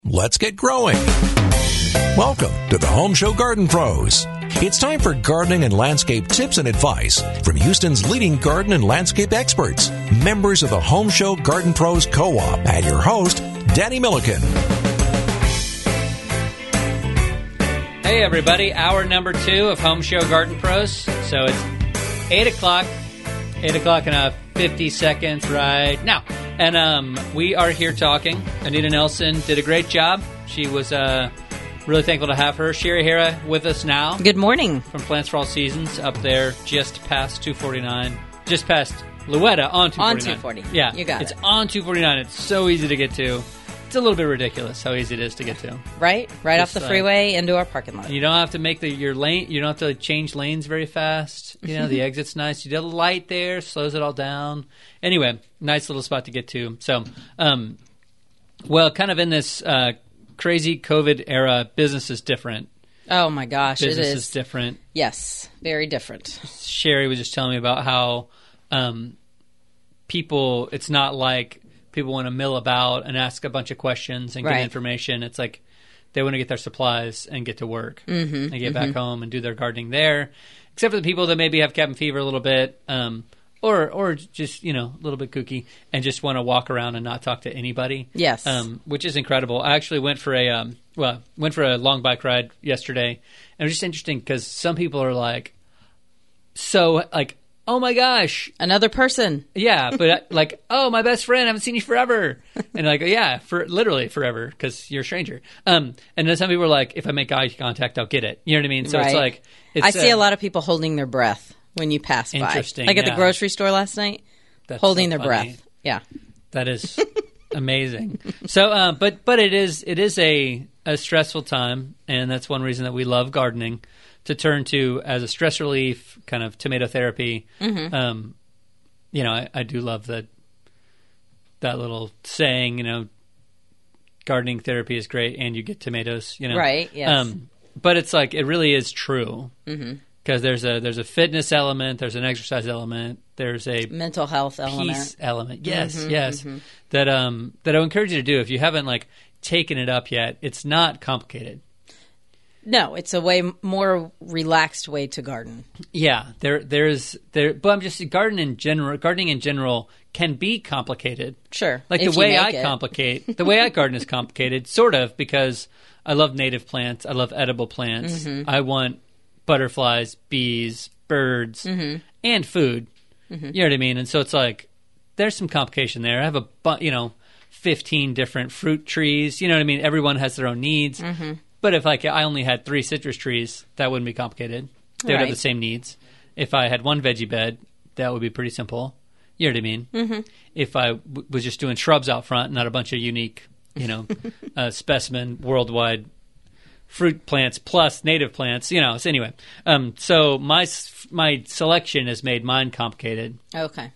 Let's get growing. Welcome to the Home Show Garden Pros. It's time for gardening and landscape tips and advice from Houston's leading garden and landscape experts, members of the Home Show Garden Pros Co-op, and your host, Danny Milliken. Hey everybody, hour number 2 of Home Show Garden Pros. So it's 8 o'clock and 50 seconds right now. And we are here talking. Anita Nelson did a great job. She was really thankful to have her. Sherry Hara with us now. Good morning. From Plants for All Seasons up there just past 249. Just past Louetta on 249. On 240. Yeah. You got it. It's on 249. It's so easy to get to. It's a little bit ridiculous how easy it is to get to. Right Just off the freeway into our parking lot. You don't have to make your lane. You don't have to change lanes very fast. You know, the exit's nice. You got a light there, slows it all down. Anyway, nice little spot to get to. So, well, kind of in this crazy COVID era, business is different. Oh my gosh, Business it is different. Yes, very different. Sherry was just telling me about how people. It's not like people want to mill about and ask a bunch of questions and get information. It's like they want to get their supplies and get to work and get back home and do their gardening there. Except for the people that maybe have cabin fever a little bit, or just, you know, a little bit kooky and just want to walk around and not talk to anybody. Yes, which is incredible. I actually went for a long bike ride yesterday, and it was just interesting because some people are like, oh my gosh, another person. Yeah, but like, oh, my best friend, I haven't seen you forever. And like, yeah, for literally forever because you're a stranger. And then some people are like, if I make eye contact, I'll get it. You know what I mean? So It's like, I see a lot of people holding their breath when you pass by. Interesting. Like at the grocery store last night, holding their breath. Yeah, that is amazing. So, but it is a stressful time, and that's one reason that we love gardening. To turn to as a stress relief, kind of tomato therapy. You know, I do love that little saying, you know, gardening therapy is great and you get tomatoes, you know. Right, yes. But it's like, it really is true. Because there's a fitness element, there's an exercise element, there's a mental health peace element. Yes, yes. That I would encourage you to do. If you haven't, like, taken it up yet, it's not complicated. No, it's a way more relaxed way to garden. Yeah, but I'm just gardening in general can be complicated. Sure. Like the way I garden is complicated, sort of, because I love native plants, I love edible plants. I want butterflies, bees, birds, and food. You know what I mean? And so it's like there's some complication there. I have 15 different fruit trees. You know what I mean? Everyone has their own needs. But if I only had 3 citrus trees, that wouldn't be complicated. They would have the same needs. If I had 1 veggie bed, that would be pretty simple. You know what I mean? If I was just doing shrubs out front, not a bunch of unique, you know, specimen worldwide fruit plants plus native plants, you know. So anyway, so my selection has made mine complicated. Okay.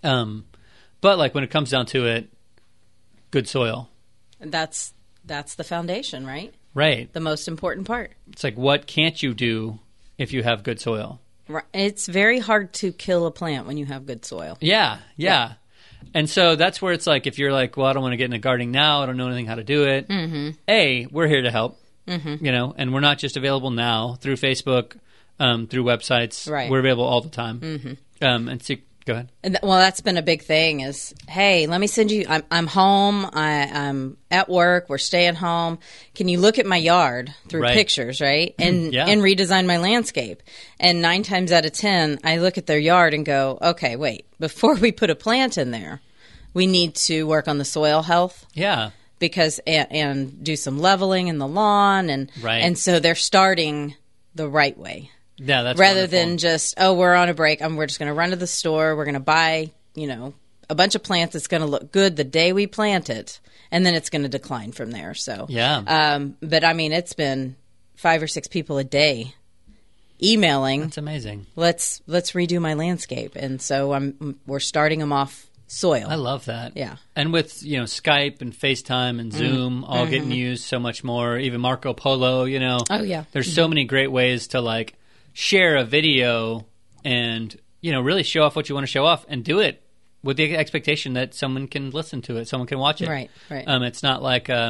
But like when it comes down to it, good soil. That's the foundation, right? Right. The most important part. It's like, what can't you do if you have good soil? Right. It's very hard to kill a plant when you have good soil. Yeah. And so that's where it's like, if you're like, well, I don't want to get into gardening now, I don't know anything how to do it. We're here to help, you know, and we're not just available now through Facebook, through websites. Right. We're available all the time. And so, go ahead. Well, that's been a big thing is, hey, let me send you, I'm home, I'm at work, we're staying home. Can you look at my yard through pictures, right? And and redesign my landscape. And 9 times out of 10, I look at their yard and go, okay, wait, before we put a plant in there, we need to work on the soil health. Yeah. Because, and do some leveling in the lawn. And so they're starting the right way. Yeah, that's rather wonderful. than just, we're on a break. We're just going to run to the store. We're going to buy, you know, a bunch of plants that's going to look good the day we plant it, and then it's going to decline from there. So but I mean, it's been 5 or 6 people a day emailing. That's amazing. Let's redo my landscape, and so we're starting them off soil. I love that. Yeah, and with Skype and FaceTime and Zoom all getting used so much more, even Marco Polo. Oh yeah, there's so many great ways to like share a video and really show off what you want to show off, and do it with the expectation that someone can listen to it, someone can watch it. Right. It's not like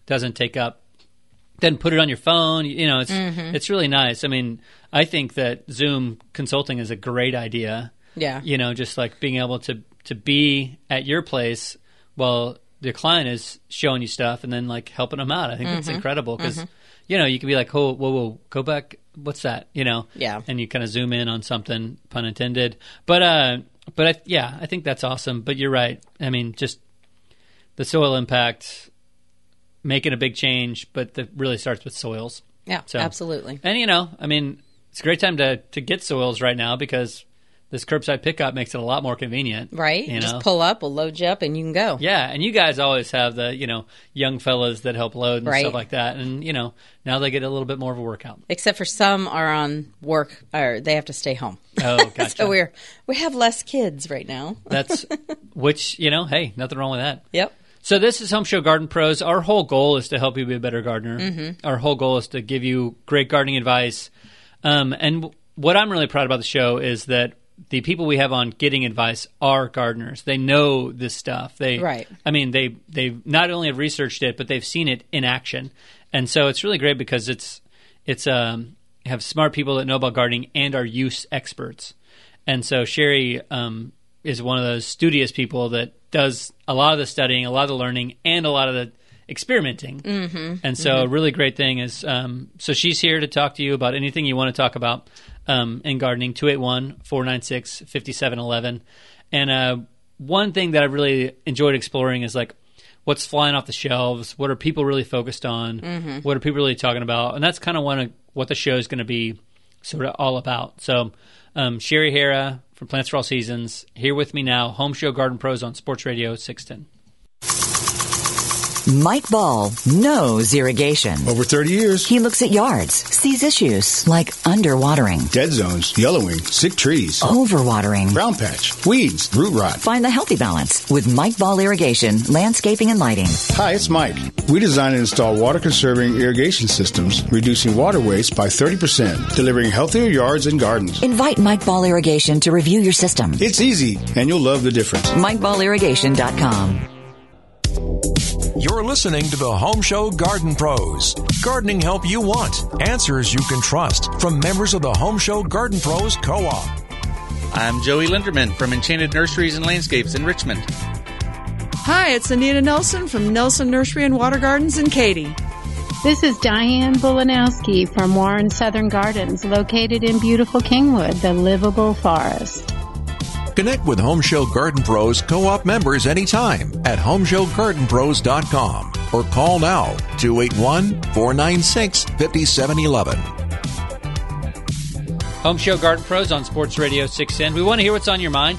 doesn't take up. Then put it on your phone. It's really nice. I mean, I think that Zoom consulting is a great idea. Yeah. Just like being able to be at your place while the client is showing you stuff and then like helping them out. I think that's incredible because, you can be like, oh, whoa, go back. What's that? Yeah. And you kind of zoom in on something, pun intended. But I think that's awesome. But you're right. I mean, just the soil impact, making a big change, but that really starts with soils. Yeah, absolutely. And, I mean, it's a great time to get soils right now because this curbside pickup makes it a lot more convenient. Right. Just pull up, we'll load you up, and you can go. Yeah, and you guys always have the, young fellas that help load and stuff like that. And, now they get a little bit more of a workout. Except for some are on work, or they have to stay home. Oh, gotcha. So we have less kids right now. Which, hey, nothing wrong with that. Yep. So this is Home Show Garden Pros. Our whole goal is to help you be a better gardener. Mm-hmm. Our whole goal is to give you great gardening advice. And what I'm really proud about the show is that the people we have on getting advice are gardeners. They know this stuff. I mean, they not only have researched it, but they've seen it in action. And so it's really great because it's have smart people that know about gardening and are use experts. And so Sherry is one of those studious people that does a lot of the studying, a lot of the learning, and a lot of the experimenting. Mm-hmm. And so a really great thing is, so she's here to talk to you about anything you want to talk about in gardening, 281-496-5711. And one thing that I really enjoyed exploring is like, what's flying off the shelves? What are people really focused on? Mm-hmm. What are people really talking about? And that's kind of what the show is going to be sort of all about. So Sherry Hara from Plants for All Seasons, here with me now, Home Show Garden Pros on Sports Radio 610. Mike Ball knows irrigation. Over 30 years. He looks at yards, sees issues like underwatering, dead zones, yellowing, sick trees, overwatering, brown patch, weeds, root rot. Find the healthy balance with Mike Ball Irrigation, Landscaping and Lighting. Hi, it's Mike. We design and install water-conserving irrigation systems, reducing water waste by 30%, delivering healthier yards and gardens. Invite Mike Ball Irrigation to review your system. It's easy, and you'll love the difference. MikeBallIrrigation.com. You're listening to the Home Show Garden Pros. Gardening help you want. Answers you can trust. From members of the Home Show Garden Pros Co-op. I'm Joey Linderman from Enchanted Nurseries and Landscapes in Richmond. Hi, it's Anita Nelson from Nelson Nursery and Water Gardens in Katy. This is Diane Bulanowski from Warren Southern Gardens, located in beautiful Kingwood, the livable forest. Connect with Home Show Garden Pros Co-op members anytime at homeshowgardenpros.com or call now 281-496-5711. Home Show Garden Pros on Sports Radio 610. We want to hear what's on your mind.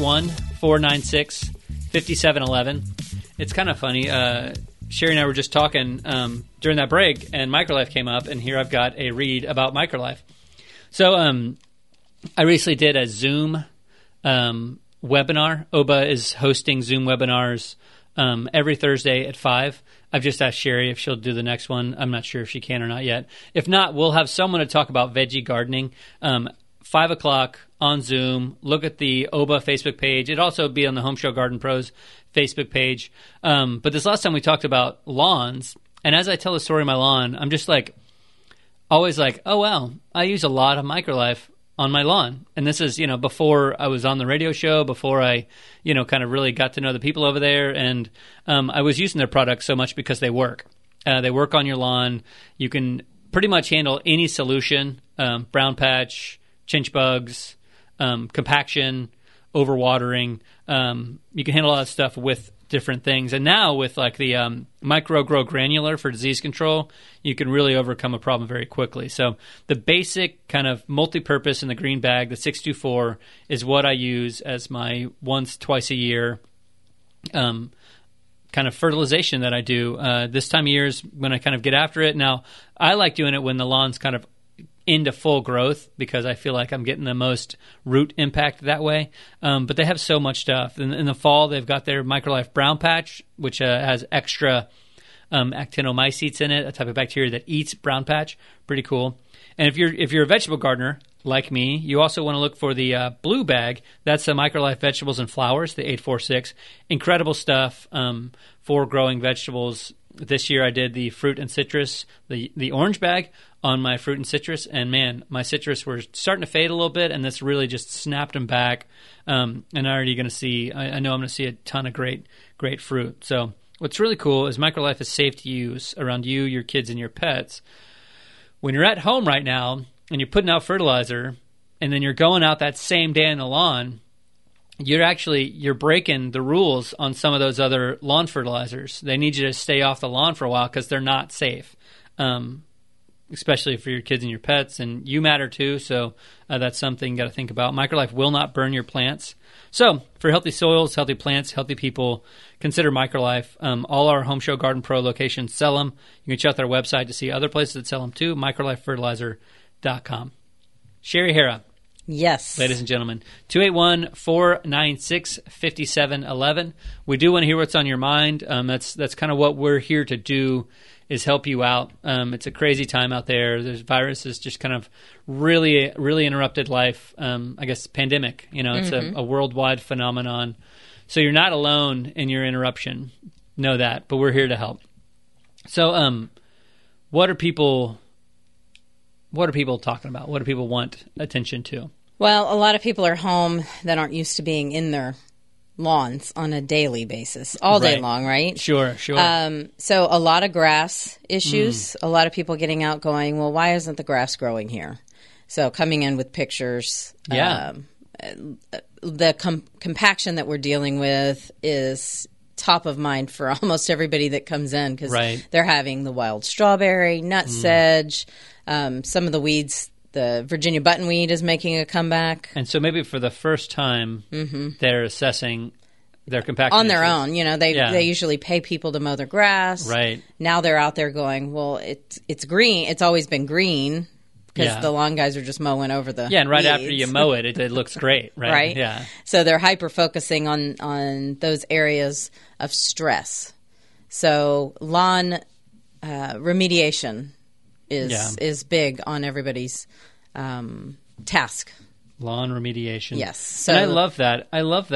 281-496-5711. It's kind of funny. Sherry and I were just talking during that break, and Microlife came up, and here I've got a read about Microlife. So I recently did a Zoom webinar. OBA is hosting Zoom webinars every Thursday at 5. I've just asked Sherry if she'll do the next one. I'm not sure if she can or not yet. If not, we'll have someone to talk about veggie gardening. 5 o'clock on Zoom. Look at the OBA Facebook page. It'd also be on the Home Show Garden Pros Facebook page. But this last time we talked about lawns, and as I tell the story of my lawn, I'm just like, always like, oh, wow, I use a lot of Microlife on my lawn. And this is, before I was on the radio show, before I, kind of really got to know the people over there. And I was using their products so much because they work. They work on your lawn. You can pretty much handle any solution, brown patch, chinch bugs, compaction, overwatering. You can handle a lot of stuff with different things. And now with like the Micro Grow Granular for disease control, you can really overcome a problem very quickly. So the basic kind of multi-purpose in the green bag, the 624, is what I use as my once, twice a year kind of fertilization that I do. This time of year is when I kind of get after it. Now, I like doing it when the lawn's kind of into full growth because I feel like I'm getting the most root impact that way. But they have so much stuff. In the fall, they've got their Microlife Brown Patch, which has extra actinomycetes in it, a type of bacteria that eats brown patch. Pretty cool. And if you're a vegetable gardener like me, you also want to look for the blue bag. That's the Microlife Vegetables and Flowers, the 846. Incredible stuff for growing vegetables. This year I did the fruit and citrus, the orange bag on my fruit and citrus, and man, my citrus were starting to fade a little bit, and this really just snapped them back. And I'm already going to see, I know I'm going to see a ton of great fruit. So what's really cool is MicroLife is safe to use around you, your kids, and your pets. When you're at home right now and you're putting out fertilizer, and then you're going out that same day in the lawn, you're breaking the rules on some of those other lawn fertilizers. They need you to stay off the lawn for a while because they're not safe, especially for your kids and your pets. And you matter too, so that's something you got to think about. MicroLife will not burn your plants. So for healthy soils, healthy plants, healthy people, consider MicroLife. All our Home Show Garden Pro locations sell them. You can check out their website to see other places that sell them too, microlifefertilizer.com. Sherry Hara. Yes. Ladies and gentlemen, 281-496-5711. We do want to hear what's on your mind. That's kind of what we're here to do, is help you out. It's a crazy time out there. There's viruses just kind of really, really interrupted life. I guess pandemic, it's a worldwide phenomenon. So you're not alone in your interruption. Know that, but we're here to help. So what are people talking about? What do people want attention to? Well, a lot of people are home that aren't used to being in their lawns on a daily basis, all day long, right? Sure. So a lot of grass issues, a lot of people getting out going, well, why isn't the grass growing here? So coming in with pictures. Yeah. The compaction that we're dealing with is top of mind for almost everybody that comes in, because they're having the wild strawberry, nutsedge, some of the weeds. The Virginia buttonweed is making a comeback. And so maybe for the first time, they're assessing their compaction on their own. They usually pay people to mow their grass. Right. Now they're out there going, well, it's green. It's always been green because the lawn guys are just mowing over the and right weeds. After you mow it, it looks great. Right. Yeah. So they're hyper-focusing on those areas of stress. So lawn remediation is big on everybody's task. Lawn remediation. Yes. So and I love that.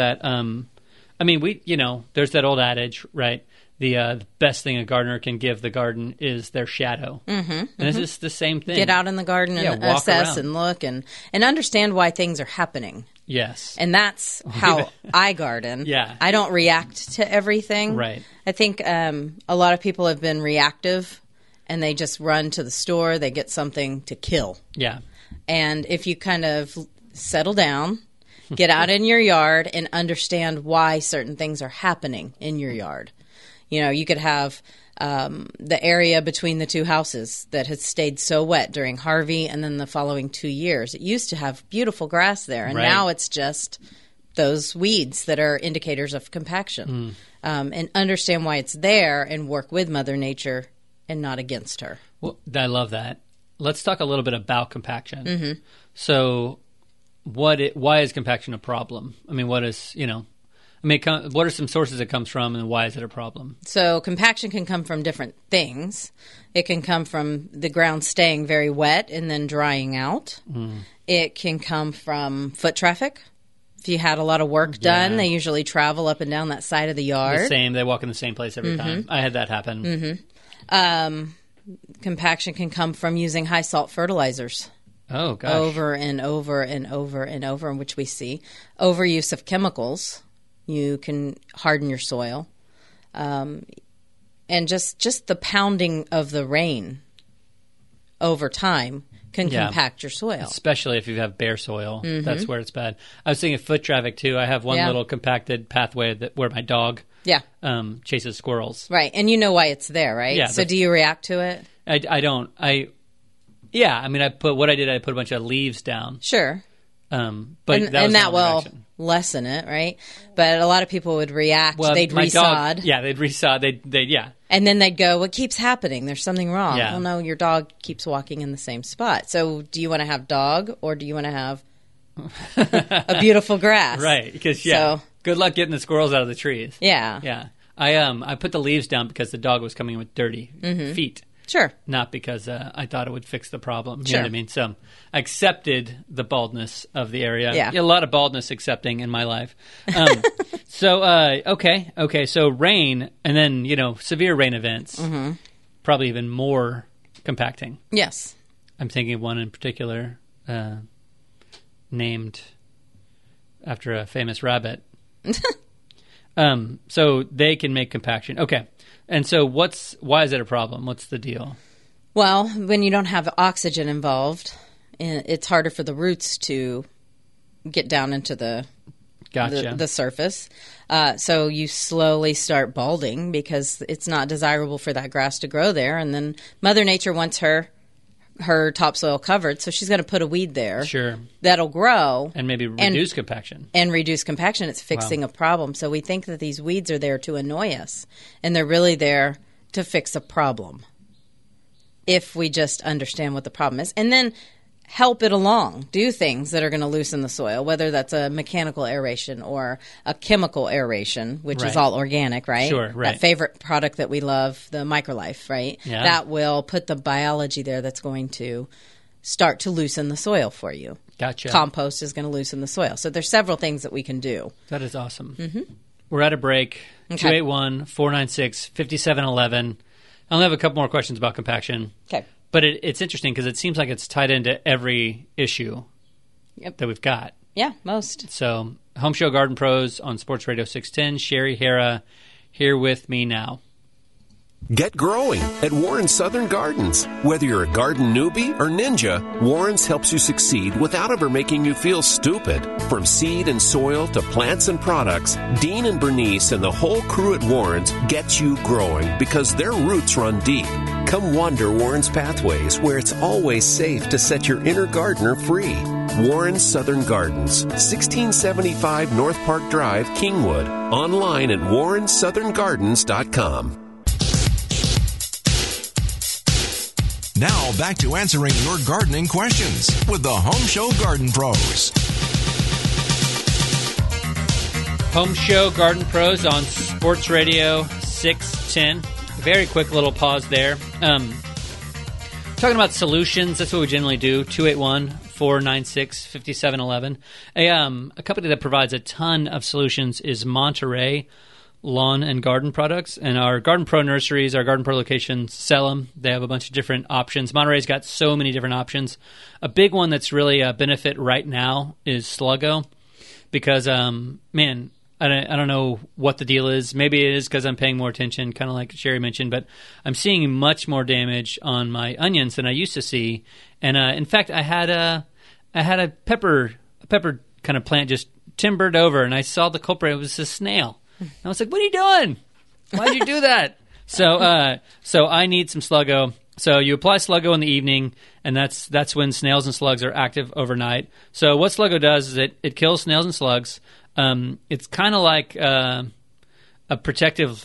I mean, there's that old adage, right? The best thing a gardener can give the garden is their shadow. And this is the same thing. Get out in the garden and assess and look and understand why things are happening. Yes. And that's how I garden. Yeah. I don't react to everything. Right. I think a lot of people have been reactive, and they just run to the store. They get something to kill. Yeah. And if you kind of settle down, get out in your yard and understand why certain things are happening in your yard. You could have the area between the two houses that has stayed so wet during Harvey and then the following 2 years. It used to have beautiful grass there, and now it's just those weeds that are indicators of compaction. And understand why it's there and work with Mother Nature and not against her. Well, I love that. Let's talk a little bit about compaction. So why is compaction a problem? I mean, what are some sources it comes from, and why is it a problem? So compaction can come from different things. It can come from the ground staying very wet and then drying out. It can come from foot traffic. If you had a lot of work done, they usually travel up and down that side of the yard. They walk in the same place every time. I had that happen. Compaction can come from using high salt fertilizers. Oh, gosh. Over and over and over and over, in which we see overuse of chemicals. You can harden your soil. And just the pounding of the rain over time can compact your soil. Especially if you have bare soil. That's where it's bad. I was thinking foot traffic, too. I have one little compacted pathway where my dog chases squirrels. Right. And you know why it's there, right? Yeah. So do you react to it? I don't. I put a bunch of leaves down. Sure. But that will lessen it, right? But a lot of people would react. Well, they'd resod. They'd resod. They'd. And then they'd go, what keeps happening? There's something wrong. Yeah. Well, no, your dog keeps walking in the same spot. So do you want to have dog, or do you want to have a beautiful grass? Right. Because, good luck getting the squirrels out of the trees. Yeah. Yeah. I put the leaves down because the dog was coming in with dirty feet. Sure. Not because I thought it would fix the problem. You Sure. know what I mean? So I accepted the baldness of the area. Yeah. A lot of baldness accepting in my life. So, okay. So rain and then, severe rain events. Mm-hmm. Probably even more compacting. Yes. I'm thinking of one in particular named after a famous rabbit. So they can make compaction. Okay. And so why is it a problem? What's the deal? Well, when you don't have oxygen involved, it's harder for the roots to get down into the surface. So you slowly start balding because it's not desirable for that grass to grow there. And then Mother Nature wants her topsoil covered, so she's going to put a weed there. Sure. That'll grow. And maybe reduce compaction. And reduce compaction. It's fixing a problem. So we think that these weeds are there to annoy us, and they're really there to fix a problem if we just understand what the problem is. And then help it along. Do things that are going to loosen the soil, whether that's a mechanical aeration or a chemical aeration, which is all organic, right? Sure, right. That favorite product that we love, the Microlife, right? Yeah. That will put the biology there that's going to start to loosen the soil for you. Gotcha. Compost is going to loosen the soil. So there's several things that we can do. That is awesome. Mm-hmm. We're at a break. Okay. 281-496-5711. I only have a couple more questions about compaction. Okay. But it's interesting because it seems like it's tied into every issue that we've got. Yeah, most. So, Home Show Garden Pros on Sports Radio 610. Sherry Hara here with me now. Get growing at Warren's Southern Gardens. Whether you're a garden newbie or ninja, Warren's helps you succeed without ever making you feel stupid. From seed and soil to plants and products, Dean and Bernice and the whole crew at Warren's get you growing because their roots run deep. Come wander Warren's pathways where it's always safe to set your inner gardener free. Warren's Southern Gardens, 1675 North Park Drive, Kingwood. Online at warrenssoutherngardens.com. Now back to answering your gardening questions with the Home Show Garden Pros. Home Show Garden Pros on Sports Radio 610. Very quick little pause there. Talking about solutions, that's what we generally do. 281-496-5711. A company that provides a ton of solutions is Monterey Lawn and Garden Products, and our Garden Pro nurseries, our Garden Pro locations sell them. They have a bunch of different options. Monterey's got so many different options. A big one that's really a benefit right now is Sluggo, because I don't know what the deal is. Maybe it is because I'm paying more attention, kind of like Sherry mentioned, but I'm seeing much more damage on my onions than I used to see. And in fact, I had a pepper kind of plant just timbered over, and I saw the culprit. It was a snail. And I was like, "What are you doing? Why'd you do that?" So I need some Sluggo. So you apply Sluggo in the evening, and that's when snails and slugs are active overnight. So what Sluggo does is it kills snails and slugs. It's kind of like a protective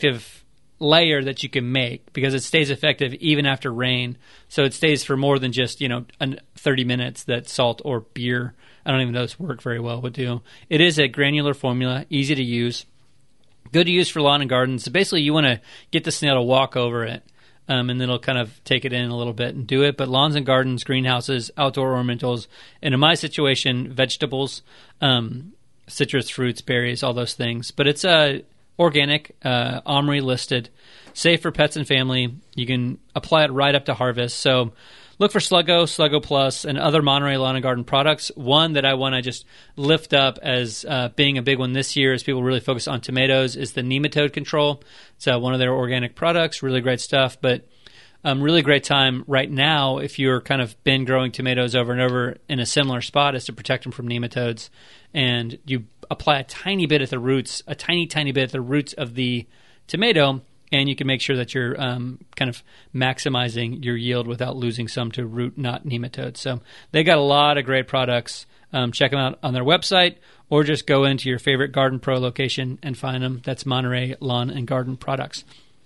layer that you can make because it stays effective even after rain. So it stays for more than just 30 minutes that salt or beer, I don't even know this work very well, would do. It is a granular formula, easy to use, good to use for lawn and gardens. So basically you want to get the snail to walk over it. And then it'll kind of take it in a little bit and do it. But lawns and gardens, greenhouses, outdoor ornamentals, and in my situation, vegetables, citrus, fruits, berries, all those things. But it's organic, OMRI listed, safe for pets and family. You can apply it right up to harvest. So look for Sluggo, Sluggo Plus, and other Monterey Lawn and Garden products. One that I want to just lift up as being a big one this year as people really focus on tomatoes is the nematode control. It's one of their organic products, really great stuff. But really great time right now if you're kind of been growing tomatoes over and over in a similar spot is to protect them from nematodes. And you apply a tiny bit at the roots, a tiny bit at the roots of the tomato, and you can make sure that you're kind of maximizing your yield without losing some to root knot nematodes. So they got a lot of great products. Check them out on their website or just go into your favorite Garden Pro location and find them. That's Monterey Lawn and Garden Products.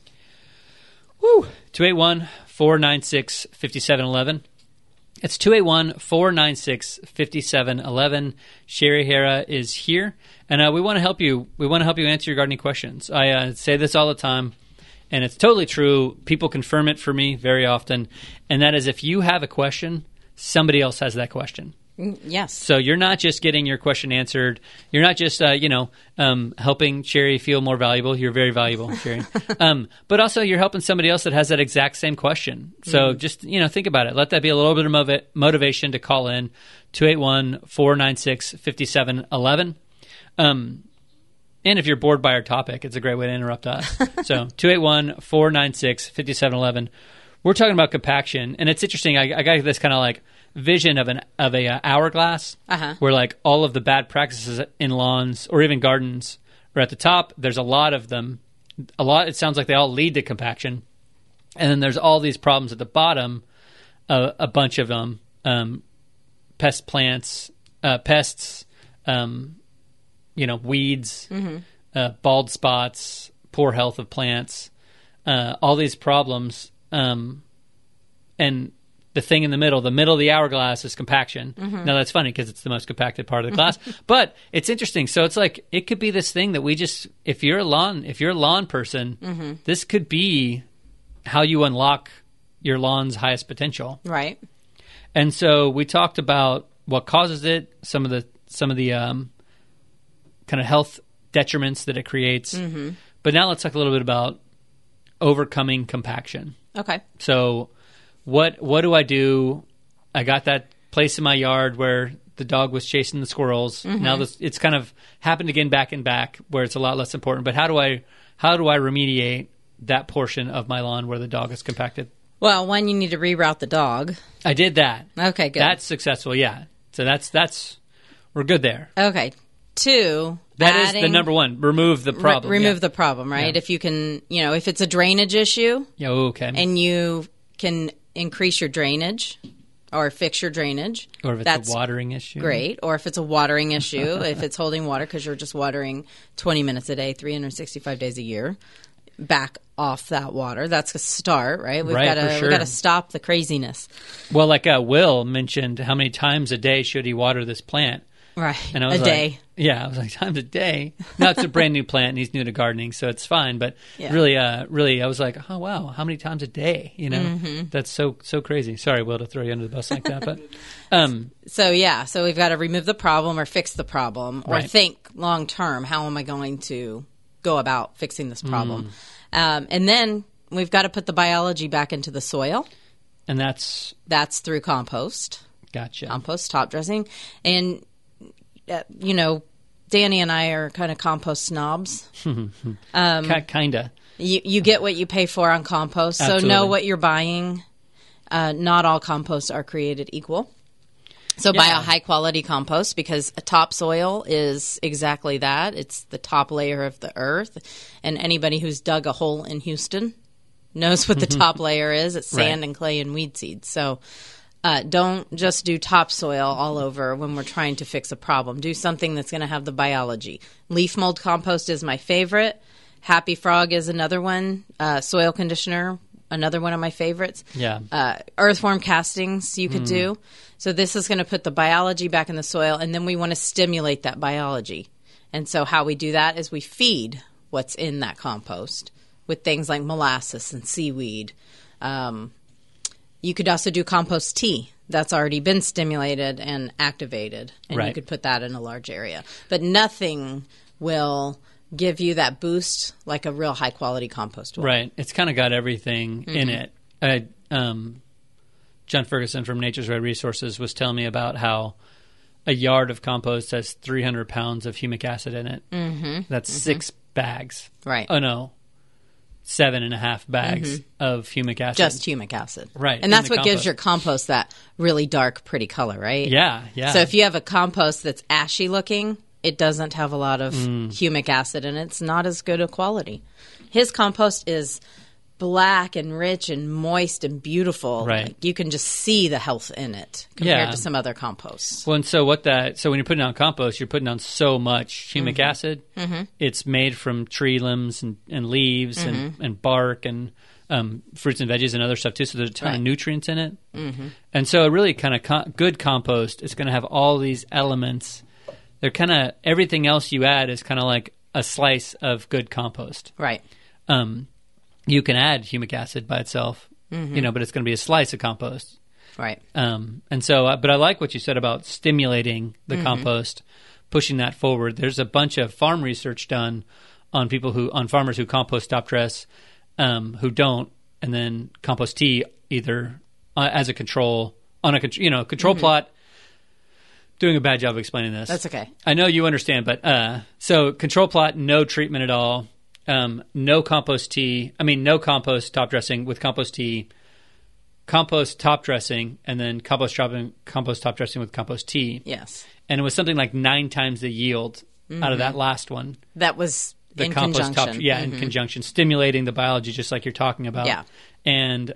Woo! 281-496-5711. It's 281-496-5711. Sherry Hara is here, and we want to help you. We want to help you answer your gardening questions. I say this all the time, and it's totally true. People confirm it for me very often, and that is if you have a question, somebody else has that question. Yes. So you're not just getting your question answered. You're not just, helping Sherry feel more valuable. You're very valuable, Sherry. But also you're helping somebody else that has that exact same question. So just, think about it. Let that be a little bit of motivation to call in 281-496-5711. And if you're bored by our topic, it's a great way to interrupt us. So 281-496-5711. We're talking about compaction, and it's interesting. I got this kind of like vision of a hourglass where like all of the bad practices in lawns or even gardens are at the top. There's a lot of them. It sounds like they all lead to compaction, and then there's all these problems at the bottom. A bunch of them: pests, weeds, bald spots, poor health of plants, all these problems, and the thing in the middle of the hourglass is compaction. Now that's funny because it's the most compacted part of the glass, but it's interesting. So it's like it could be this thing that we just, if you're a lawn person, this could be how you unlock your lawn's highest potential. Right. And so we talked about what causes it, some of the kind of health detriments that it creates. But now let's talk a little bit about overcoming compaction. Okay. So what do I do? I got that place in my yard where the dog was chasing the squirrels. Now it's kind of happened again back and back where it's a lot less important. But how do I remediate that portion of my lawn where the dog is compacted? Well, one, you need to reroute the dog. I did that. Okay, good. That's successful, yeah. So that's we're good there. Okay. Two, that is the number one. Remove the problem. Remove the problem, right? Yeah. If you can, if it's a drainage issue. Yeah, okay. And you can increase your drainage or fix your drainage. Or if it's a watering issue. Great. Or if it's a watering issue, if it's holding water because you're just watering 20 minutes a day, 365 days a year, back off that water. That's a start, right? We've got to stop the craziness. Well, like Will mentioned, how many times a day should he water this plant? Right. And I was day. Yeah, I was like, times a day. Now it's a brand new plant and he's new to gardening, so it's fine. But really, I was like, oh wow, how many times a day? That's so crazy. Sorry, Will, to throw you under the bus like that, but so we've got to remove the problem or fix the problem or think long term. How am I going to go about fixing this problem? And then we've got to put the biology back into the soil, and that's through compost. Gotcha. Compost, top dressing, and Danny and I are kind of compost snobs. Kinda. You get what you pay for on compost, Absolutely. So know what you're buying. Not all composts are created equal. So buy a high-quality compost because a topsoil is exactly that. It's the top layer of the earth. And anybody who's dug a hole in Houston knows what the top layer is. It's sand and clay and weed seeds. So don't just do topsoil all over when we're trying to fix a problem. Do something that's going to have the biology. Leaf mold compost is my favorite. Happy Frog is another one. Soil conditioner, another one of my favorites. Yeah. Earthworm castings you could do. So this is going to put the biology back in the soil, and then we want to stimulate that biology. And so how we do that is we feed what's in that compost with things like molasses and seaweed. You could also do compost tea. That's already been stimulated and activated, and you could put that in a large area. But nothing will give you that boost like a real high-quality compost will. Right. It's kind of got everything in it. John Ferguson from Nature's Red Resources was telling me about how a yard of compost has 300 pounds of humic acid in it. That's 6 bags. Right. Oh, no. 7.5 bags of humic acid. Just humic acid. Right. And that's what gives your compost that really dark, pretty color, right? Yeah, yeah. So if you have a compost that's ashy looking, it doesn't have a lot of humic acid in it. It's not as good a quality. His compost is black and rich and moist and beautiful. Right. Like you can just see the health in it compared to some other composts. Well, and so when you're putting down compost, you're putting down so much humic acid. It's made from tree limbs and leaves and bark and fruits and veggies and other stuff too. So there's a ton of nutrients in it. And so a really kind of good compost is going to have all these elements. They're kind of everything else you add is kind of like a slice of good compost. Right. you can add humic acid by itself, but it's going to be a slice of compost. Right. And so, but I like what you said about stimulating the compost, pushing that forward. There's a bunch of farm research done on farmers who compost top dress, who don't, and then compost tea either as a control on a control plot. Doing a bad job of explaining this. That's okay. I know you understand, but so control plot, no treatment at all, no compost top dressing with compost tea, compost top dressing, and then compost top dressing with compost tea. Yes. And it was something like 9 times the yield out of that last one. That was the in compost conjunction. In conjunction, stimulating the biology just like you're talking about. Yeah. And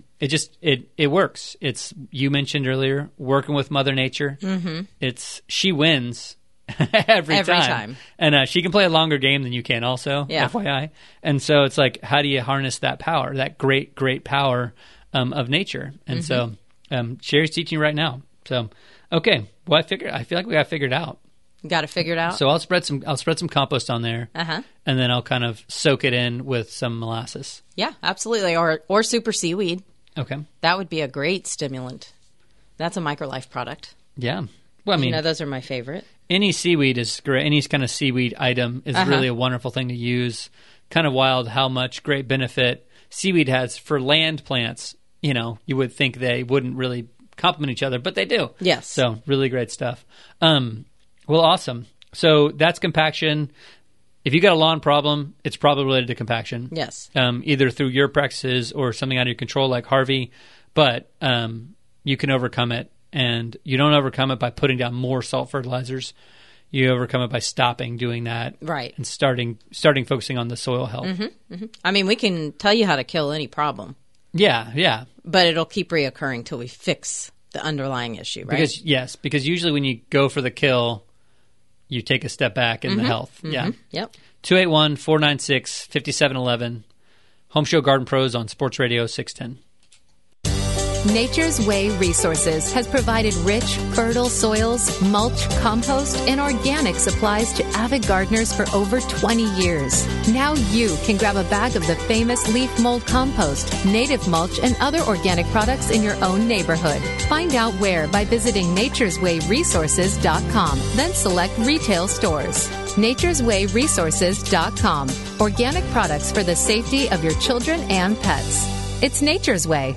it works. It's, you mentioned earlier, working with Mother Nature. She wins every time. And she can play a longer game than you can also, FYI. And so it's like, how do you harness that power, that great, great power of nature? And so Sherry's teaching you right now. So, okay. Well, I feel like we got figured out. Got it figured out. So I'll spread some compost on there, and then I'll kind of soak it in with some molasses. Yeah, absolutely, or super seaweed. Okay, that would be a great stimulant. That's a MicroLife product. Yeah, well, I mean, those are my favorite. Any seaweed is great. Any kind of seaweed item is really a wonderful thing to use. Kind of wild how much great benefit seaweed has for land plants. You would think they wouldn't really complement each other, but they do. Yes. So really great stuff. Well, awesome. So that's compaction. If you got a lawn problem, it's probably related to compaction. Yes. Either through your practices or something out of your control like Harvey, but you can overcome it. And you don't overcome it by putting down more salt fertilizers. You overcome it by stopping doing that. Right. And starting focusing on the soil health. I mean, we can tell you how to kill any problem. Yeah. But it'll keep reoccurring till we fix the underlying issue, right? Because usually when you go for the kill, you take a step back in the health. Yeah. Yep. 281-496-5711. Home Show Garden Pros on Sports Radio 610. Nature's Way Resources has provided rich, fertile soils, mulch, compost, and organic supplies to avid gardeners for over 20 years. Now you can grab a bag of the famous leaf mold compost, native mulch, and other organic products in your own neighborhood. Find out where by visiting natureswayresources.com, then select retail stores. natureswayresources.com. Organic products for the safety of your children and pets. It's Nature's Way.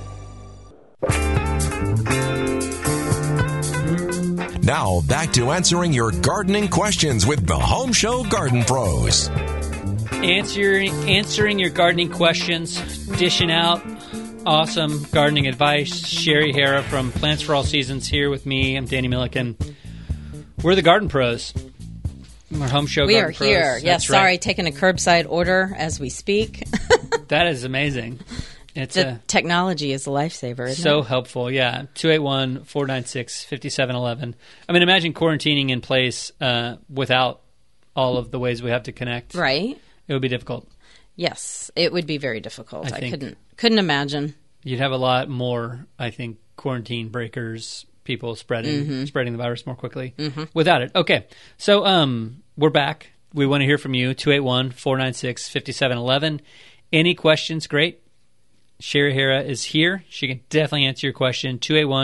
Now, back to answering your gardening questions with the Home Show Garden Pros. Answering your gardening questions, dishing out awesome gardening advice. Sherry Hara from Plants for All Seasons here with me. I'm Danny Milliken. We're the Garden Pros. Our Home Show Garden Pros. We are here. That's yes, right. Sorry, taking a curbside order as we speak. That is amazing. Technology is a lifesaver, isn't so it? helpful, yeah. 281-496-5711. I mean, imagine quarantining in place without all of the ways we have to connect. Right. It would be difficult. Yes, it would be very difficult. I think couldn't imagine. You'd have a lot more, I think, quarantine breakers, people spreading the virus more quickly without it. Okay, so we're back. We want to hear from you, 281-496-5711. Any questions, great. Sherry Hara is here. She can definitely answer your question,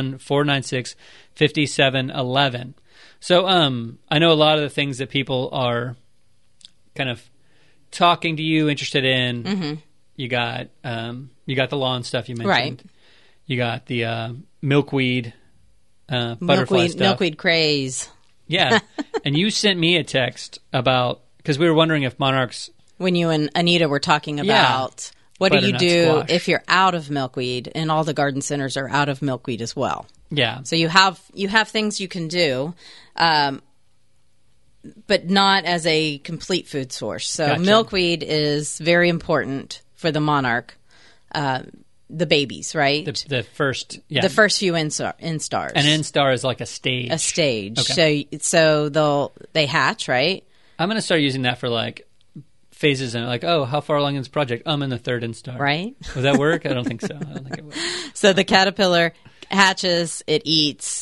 281-496-5711. So I know a lot of the things that people are kind of talking to you, interested in. You got the lawn stuff you mentioned. Right. You got the milkweed, butterfly stuff. Milkweed craze. Yeah. And you sent me a text about, because we were wondering if monarchs... When you and Anita were talking about... What do you do squash. if you're out of milkweed, and all the garden centers are out of milkweed as well? Yeah. So you have things you can do, but not as a complete food source. So Gotcha. Milkweed is very important for the monarch, the babies, right? The first few instars. An instar is like a stage. A stage. Okay. So they hatch, right? I'm going to start using that for like phases and like, oh, how far along in this project? I'm in the third instar. Right. Would that work? I don't think so. I don't think it would. So the caterpillar hatches, it eats,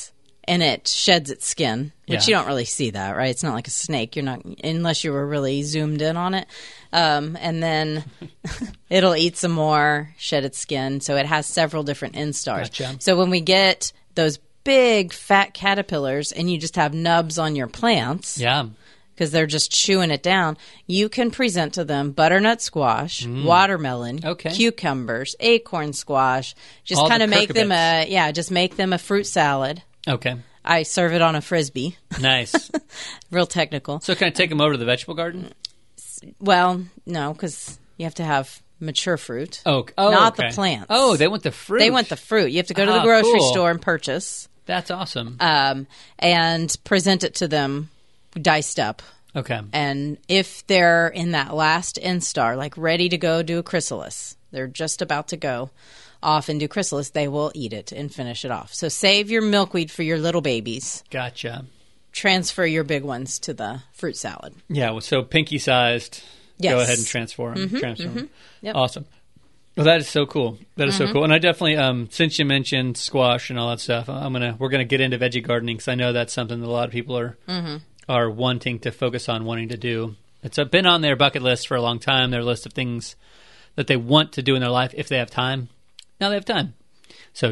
and it sheds its skin, which you don't really see that, right? It's not like a snake. You're not, unless you were really zoomed in on it. And then it'll eat some more, shed its skin. So it has several different instars. Gotcha. So when we get those big fat caterpillars and you just have nubs on your plants, because they're just chewing it down, you can present to them butternut squash, watermelon, cucumbers, acorn squash. Just kind of make them make them a fruit salad. Okay. I serve it on a Frisbee. Nice. Real technical. So can I take them over to the vegetable garden? Well, no, because you have to have mature fruit. Not the plants. Oh, they want the fruit. They want the fruit. You have to go to the grocery store and purchase. That's awesome. And present it to them diced up. Okay. And if they're in that last instar, like ready to go do a chrysalis, they're just about to go off and do chrysalis, they will eat it and finish it off. So save your milkweed for your little babies. Gotcha. Transfer your big ones to the fruit salad. Yeah, well, so pinky sized. Yes. Go ahead and transfer them. Them. Yep. Awesome. Well, that is so cool. That is so cool. And I definitely, since you mentioned squash and all that stuff, we're gonna get into veggie gardening because I know that's something that a lot of people are wanting to focus on, wanting to do. It's been on their bucket list for a long time. Their list of things that they want to do in their life if they have time. Now they have time. So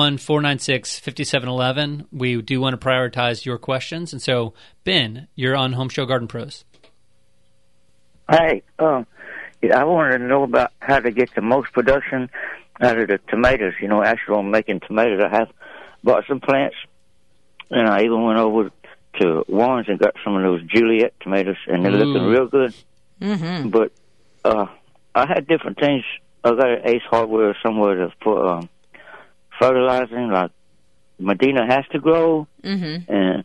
281-496-5711. We do want to prioritize your questions. And so, Ben, you're on Home Show Garden Pros. Hey, I wanted to know about how to get the most production out of the tomatoes. Actually, I'm making tomatoes. I have bought some plants, and I even went over to Warren's and got some of those Juliet tomatoes, and they're looking real good. Mm-hmm. But I had different things. I got an Ace Hardware somewhere to put fertilizing, like Medina Has to Grow, and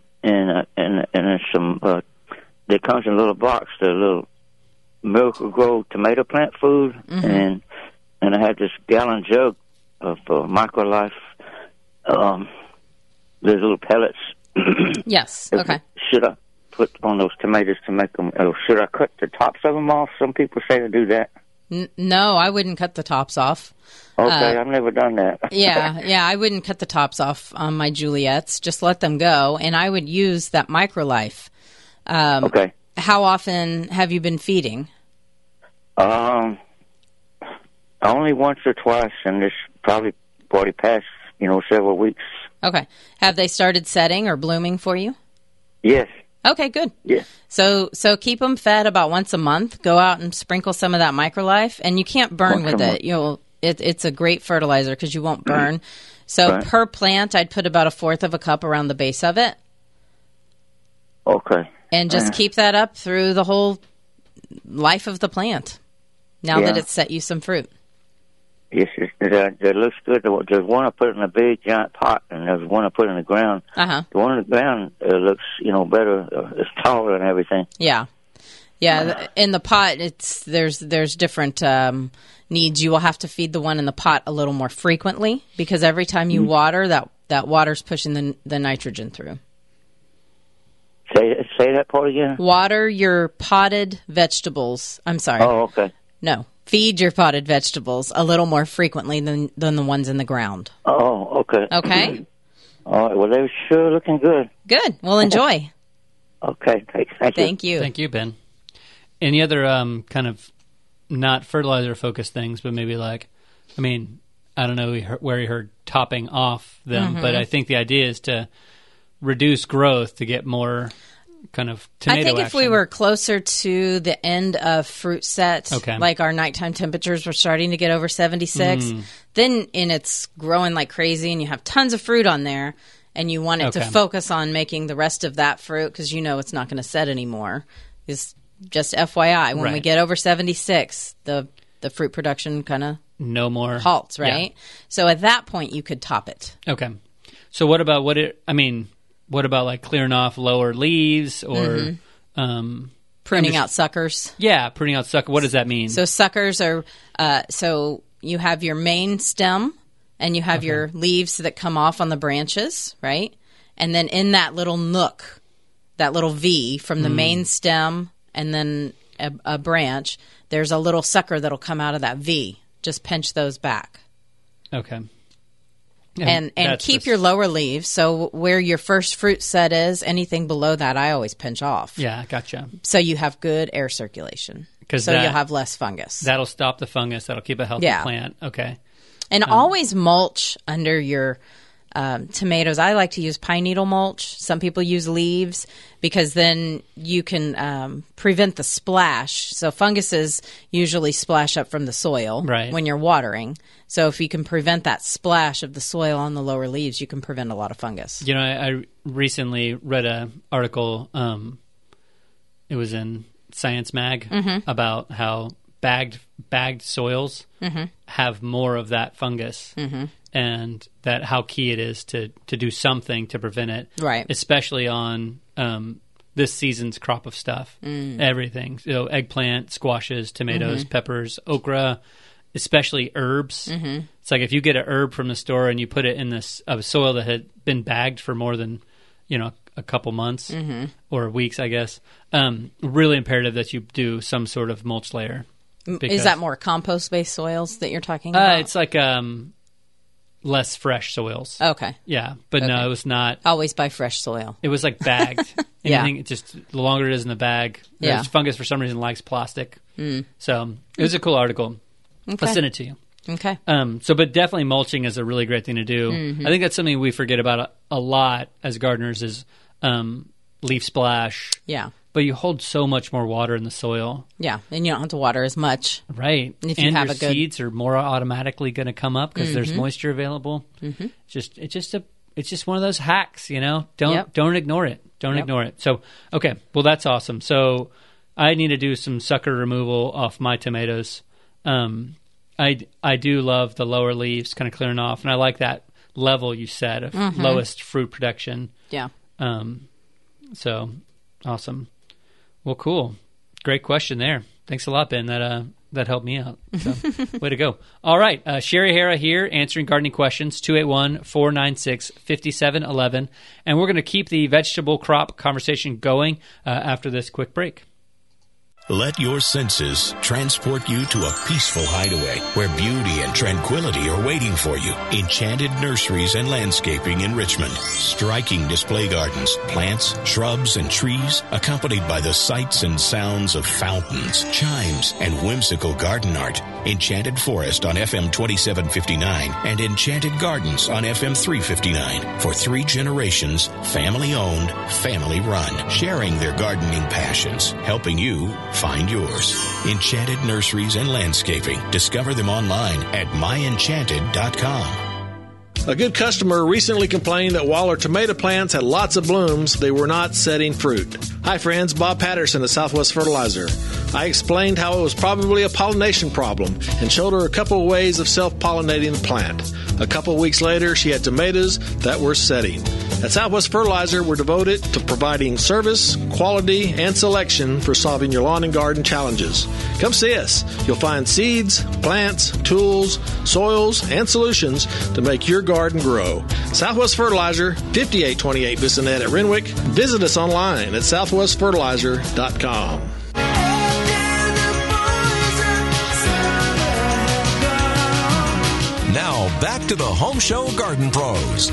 some that comes in a little box, the little Miracle Grow tomato plant food, and I had this gallon jug of MicroLife, the little pellets. Yes. Okay. Should I put on those tomatoes to make them? Or should I cut the tops of them off? Some people say to do that. No, I wouldn't cut the tops off. Okay, I've never done that. yeah, I wouldn't cut the tops off on my Juliets. Just let them go, and I would use that MicroLife. Okay. How often have you been feeding? Only once or twice, and this probably already passed, several weeks. Okay. Have they started setting or blooming for you? Yes. Okay, good. Yeah. So keep them fed about once a month. Go out and sprinkle some of that MicroLife, and you can't burn with it. It's a great fertilizer because you won't burn. So per plant, I'd put about 1/4 of a cup around the base of it. Okay. And just keep that up through the whole life of the plant. Now that it's set you some fruit. Yes, it looks good. There's one I put in a big giant pot, and there's one I put in the ground. The one in the ground looks, better. It's taller and everything. Yeah. In the pot, there's different needs. You will have to feed the one in the pot a little more frequently because every time you water, that water's pushing the nitrogen through. Say that part again. Water your potted vegetables. I'm sorry. Oh, okay. No. Feed your potted vegetables a little more frequently than the ones in the ground. Oh, okay. Okay. All right. Well, they're sure looking good. Good. Well, enjoy. Okay. Thank you. Thank you, Ben. Any other kind of not fertilizer-focused things, but maybe I don't know where you heard topping off them, but I think the idea is to reduce growth to get more kind of tomato I think if action. we were closer to the end of fruit set, like our nighttime temperatures were starting to get over 76, then it's growing like crazy and you have tons of fruit on there and you want it to focus on making the rest of that fruit because it's not going to set anymore. It's just FYI, when we get over 76, the fruit production kind of no more halts, right? Yeah. So at that point you could top it. Okay. So what about what about like clearing off lower leaves or pruning out suckers? Yeah, pruning out suckers. What does that mean? So suckers are so you have your main stem and you have your leaves that come off on the branches, right? And then in that little nook, that little V from the main stem and then a branch, there's a little sucker that'll come out of that V. Just pinch those back. Okay. And keep your lower leaves. So where your first fruit set is, anything below that, I always pinch off. Yeah, gotcha. So you have good air circulation. So you'll have less fungus. That'll stop the fungus. That'll keep a healthy plant. Okay. And always mulch under your tomatoes. I like to use pine needle mulch. Some people use leaves because then you can prevent the splash. So funguses usually splash up from the soil when you're watering. So if you can prevent that splash of the soil on the lower leaves, you can prevent a lot of fungus. You know, I recently read an article. It was in Science Mag about how bagged soils have more of that fungus. And that how key it is to do something to prevent it, right? Especially on this season's crop of stuff, everything. So eggplant, squashes, tomatoes, peppers, okra, especially herbs. It's like if you get an herb from the store and you put it in this soil that had been bagged for more than a couple months or weeks, I guess. Really imperative that you do some sort of mulch layer. Is that more compost-based soils that you're talking about? It's like less fresh soils. Okay. Yeah, but no, it was not. Always buy fresh soil. It was like bagged. Anything, just the longer it is in the bag. Yeah. Fungus for some reason likes plastic. So it was a cool article. Okay. I'll send it to you. Okay. But definitely mulching is a really great thing to do. I think that's something we forget about a lot as gardeners is leaf splash. Yeah. But you hold so much more water in the soil. Yeah, and you don't have to water as much. Right. If you and have your seeds are more automatically going to come up because there's moisture available. It's just one of those hacks, Don't ignore it. Don't ignore it. So, okay, well, that's awesome. So I need to do some sucker removal off my tomatoes. I do love the lower leaves kind of clearing off, and I like that level you said of lowest fruit production. Yeah. So awesome. Well, cool. Great question there. Thanks a lot, Ben. That helped me out. So, way to go. All right. Sherry Hara here answering gardening questions, 281-496-5711. And we're going to keep the vegetable crop conversation going after this quick break. Let your senses transport you to a peaceful hideaway where beauty and tranquility are waiting for you. Enchanted Nurseries and Landscaping in Richmond. Striking display gardens, plants, shrubs, and trees, accompanied by the sights and sounds of fountains, chimes, and whimsical garden art. Enchanted Forest on FM 2759 and Enchanted Gardens on FM 359. For 3 generations, family-owned, family-run, sharing their gardening passions, helping you find yours. Enchanted Nurseries and Landscaping. Discover them online at myenchanted.com. A good customer recently complained that while her tomato plants had lots of blooms, they were not setting fruit. Hi friends, Bob Patterson of Southwest Fertilizer. I explained how it was probably a pollination problem and showed her a couple of ways of self-pollinating the plant. A couple of weeks later, she had tomatoes that were setting. At Southwest Fertilizer, we're devoted to providing service, quality, and selection for solving your lawn and garden challenges. Come see us. You'll find seeds, plants, tools, soils, and solutions to make your garden grow. Southwest Fertilizer, 5828 Bissonnet at Renwick. Visit us online at southwestfertilizer.com. Now, back to the Home Show Garden Pros.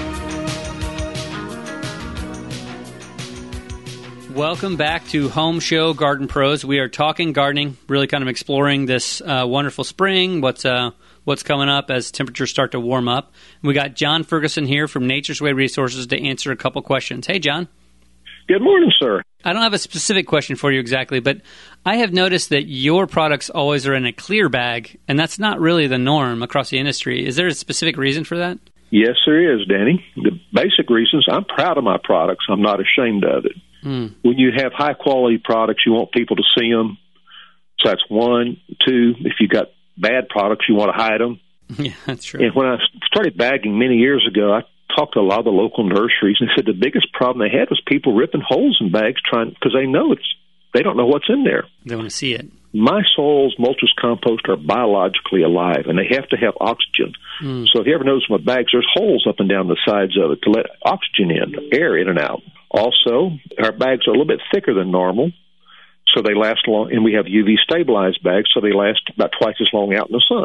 Welcome back to Home Show Garden Pros. We are talking gardening, really kind of exploring this wonderful spring, what's coming up as temperatures start to warm up. We got John Ferguson here from Nature's Way Resources to answer a couple questions. Hey, John. Good morning, sir. I don't have a specific question for you exactly, but I have noticed that your products always are in a clear bag, and that's not really the norm across the industry. Is there a specific reason for that? Yes, there is, Danny. The basic reasons, I'm proud of my products. I'm not ashamed of it. When you have high-quality products, you want people to see them. So that's one. Two, if you've got bad products, you want to hide them. Yeah, that's true. And when I started bagging many years ago, I talked to a lot of the local nurseries, and they said the biggest problem they had was people ripping holes in bags because they don't know what's in there. They want to see it. My soils, mulches, compost are biologically alive, and they have to have oxygen. So if you ever notice my bags, there's holes up and down the sides of it to let oxygen in, air in and out. Also, our bags are a little bit thicker than normal, so they last long, and we have UV stabilized bags, so they last about twice as long out in the sun.